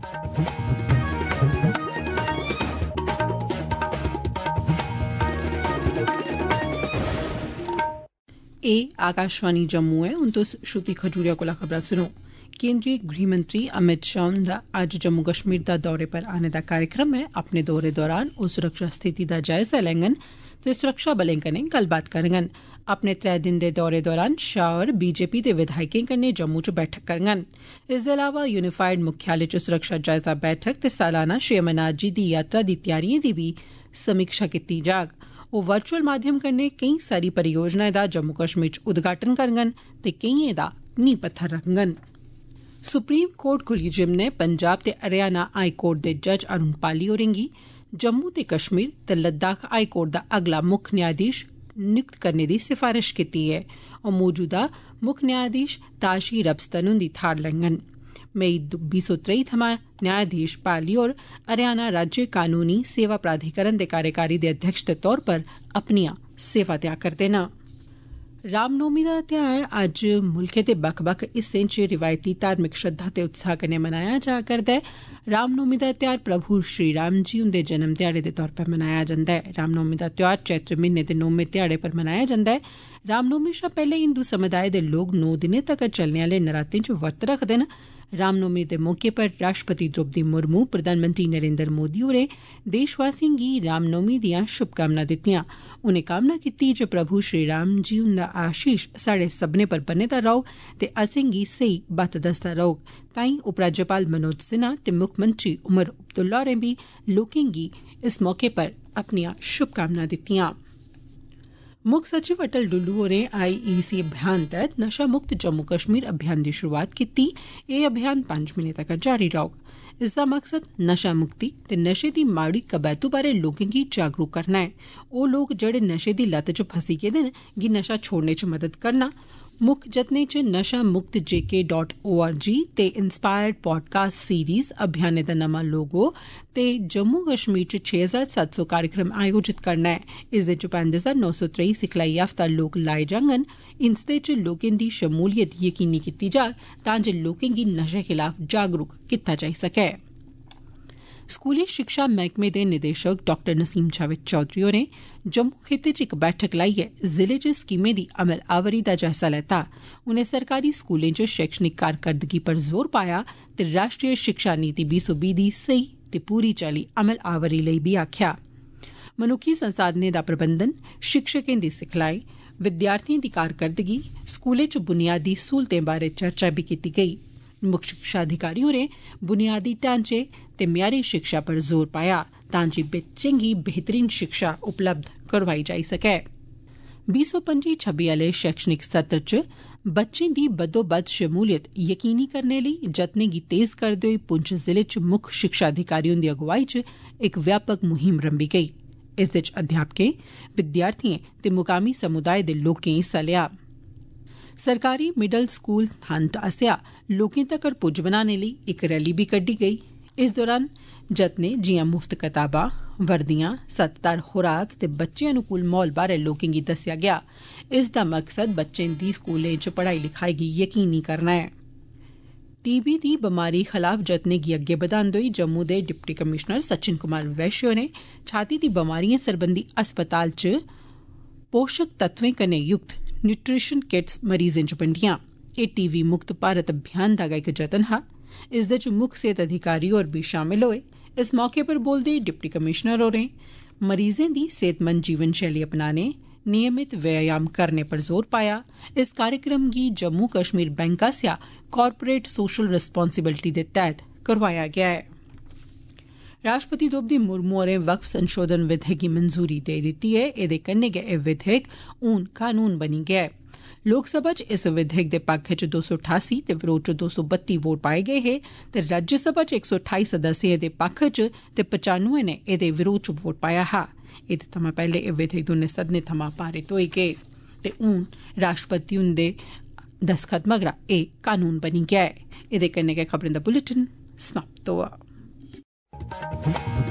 आकाशवाणी जम्मू है। हुन तुस श्रुति खजूरिया कोला खबरां सुनो। केंद्रीय गृहमंत्री अमित शाह हुंदा अज्ज जम्मू कश्मीर दा दौरे पर आने दा कार्यक्रम है। अपने दौरे दौरान ओह सुरक्षा स्थिति दा जायजा लैंगन ते सुरक्षा बलें कन्नै गल्लबात करङन। अपने 3 दिन दे दौरे दौरान शाह होर बीजेपी दे विधायकें कन्नै जम्मू च बैठक करङन। इस दे अलावा यूनिफाइड मुख्यालय च सुरक्षा जायजा बैठक ते सालाना श्री अमरनाथ जी दी यात्रा दी त्यारियें दी बी समीक्षा कीती जाग। ओह वर्चुअल माध्यम कन्नै केई सारी परियोजनाएं दा जम्मू कश्मीर च उद्घाटन करङन ते केइयें दा नींह पत्थर रखङन। सुप्रीम कोर्ट कोलिजियम ने पंजाब ते हरियाणा हाई कोर्ट दे जज अरुण पाली होरें गी जम्मू ते कश्मीर ते लद्दाख हाई कोर्ट दा अगला मुक्ख न्यायाधीश नियुक्त करने दी सिफारिश कीती ऐ। ओह मौजूदा मुक्ख न्यायाधीश ताशी रबस्तन हुंदी थाहर लैङन। मई 2023 थमां न्यायाधीश पाली होर हरियाणा राज्य कानूनी सेवा प्राधिकरण दे कार्यकारी दे अध्यक्ष दे तौर पर अपनियां सेवा त्याग करदे न। रामनौमी दा ध्यार अज्ज मुल्खै दे बक्ख बक्ख हिस्सें च रिवायती धार्मिक श्रद्धा ते उत्साह कन्नै मनाया जा करदा ऐ। रामनौमी दा ध्यार प्रभु श्री राम जी हुंदे जन्म ध्याड़े दे तौर पर मनाया जंदा ऐ। रामनौमी दा ध्यार चैत्र म्हीने दे 9वें ध्याड़े पर मनाया जंदा ऐ। रामनौमी शा पैहले हिंदू समुदाय दे लोक 9 दिनें तगर चलने आह्ले नरातें च वर्त रखदे न। रामनौमी दे मौके पर राष्ट्रपति द्रौपदी मुर्मू, प्रधानमंत्री नरेंद्र मोदी होरें देशवासियें गी रामनौमी दियां शुभकामनां दित्तियां। उनें कामना कीती जे प्रभु श्री राम जी हुंदा आशीष साढ़े सब्बने पर बने दा रौह्ग ते असेंगी सेही बत्त दसदा रौह्ग। ताईं उपराज्यपाल मनोज सिन्हा ते मुक्खमंत्री उमर अब्दुल्ला होरें बी लोकें गी इस मौके पर अपनियां शुभकामनां दित्तियां। मुक्ख सचिव अटल डुल्लू होरें IEC अभियान तैह्त नशा मुक्त जम्मू कश्मीर अभियान दी शुरूआत कीती। एह् अभियान 5 म्हीने तगर जारी रौह्ग। इसदा मकसद नशा मुक्ति ते नशे दी माड़ी कबैतू बारै लोकें गी जागरूक करना ऐ। ओह् लोक जेह्ड़े नशे दी लत्त च फसी गेदे न गी नशा छोड़ने च मदद करना। मुक्ख जतनें च नशा मुक्त JK.org ते इंस्पायर्ड पॉडकास्ट सीरीज अभियानै दा नमां लोगो ते जम्मू कश्मीर च 6700 कार्यक्रम आयोजित करना ऐ। इसदे च 5923 सिखलाई याफ्ता लोक लाए जाङन। इसदे च लोकें दी शमूलियत यकीनी कीती जाग तां जे लोकें गी नशे खिलाफ जागरूक कीता जाई सकै। स्कूली शिक्षा मैह्कमे दे निदेशक डॉ नसीम जावेद चौधरी होरें जम्मू खित्ते च इक बैठक लाइयै जिले च स्कीमें दी अमल आवरी दा जायजा लैता। उनें सरकारी स्कूलें च शैक्षणिक कारकरदगी पर जोर पाया ते राष्ट्रीय शिक्षा नीति 2020 दी सेही ते पूरी चाल्ली अमल आवरी लेई बी आखेआ। मनुक्खी संसाधनें दा प्रबंधन, शिक्षकें दी सिखलाई, विद्यार्थिएं दी कारकरदगी, स्कूलें च बुनियादी सहूलतें बारै चर्चा बी कीती गेई। मुक्ख शिक्षा अधिकारी होरें बुनियादी ढांचे ते म्यारी शिक्षा पर जोर पाया तां जे बच्चें गी बेहतरीन शिक्षा उपलब्ध करवाई जाई सकै। 2025-26 आह्ले शैक्षणिक सत्र च बच्चें दी बद्धोबद्ध शमूलियत यकीनी करने लेई जतनें गी तेज करदे होई पुंछ जिले च मुक्ख शिक्षा अधिकारी हुंदी अगुवाई च इक व्यापक मुहिम रंभी गेई। इसदे च अध्यापकें, विद्यार्थिएं ते मुकामी समुदाय दे लोकें हिस्सा लेआ। सरकारी मिडल स्कूल थंत आसेआ लोकें तगर पुज्ज बनाने लेई इक रैली बी कड्डी गेई। इस दौरान जतनें जियां मुफ्त कताबां, वर्दियां, सत्तदार खुराक ते बच्चे अनुकूल माहौल बारै लोकें गी दस्सेआ गेआ। इसदा मकसद बच्चें दी स्कूलें च पढ़ाई लिखाई गी यकीनी करना ऐ। TB दी बमारी खलाफ जतनें गी अग्गे बधांदे होई जम्मू दे डिप्टी कमिशनर सचिन कुमार वैश्य होरें छाती दी बमारियें सरबंधी अस्पताल च पोषक तत्वें कन्नै युक्त न्यूट्रिशन किट्स मरीजें च बंडियां। एह् TB मुक्त भारत अभियान दा इक जतन हा। इसदे च मुक्ख सेहत अधिकारी होर बी शामिल होए। इस मौके पर बोलदे होई डिप्टी कमिशनर होरें मरीजें दी सेहतमंद जीवन शैली अपनाने, नियमित व्यायाम करने पर जोर पाया। इस कार्यक्रम गी जम्मू कश्मीर बैंक आसेआ कारपोरेट सोशल रिस्पांसिबिलिटी दे तैह्त करवाया गेआ ऐ। राष्ट्रपति द्रौपदी मुर्मू होरें वक्फ संशोधन विधेयक गी मंजूरी देई दित्ती ऐ। एह्दे कन्नै गै एह् विधेयक हून कानून बनी गेआ ऐ। लोकसभा च इस विधेयक दे पक्ख च 288 ते विरोध च 232 वोट पाए गे हे ते राज्यसभा च 128 सदस्यें दे पक्ख च ते 95 ने एह्दे विरोध च वोट पाया हा। एह्दे थमां पैह्ले एह् विधेयक दौनें सदनें थमां पारित होई गे ते हून राष्ट्रपति हुंदे दस्तखत मगरा एह् कानून बनी गेआ ऐ। एह्दे कन्नै गै खबरें दा बुलेटिन समाप्त होआ।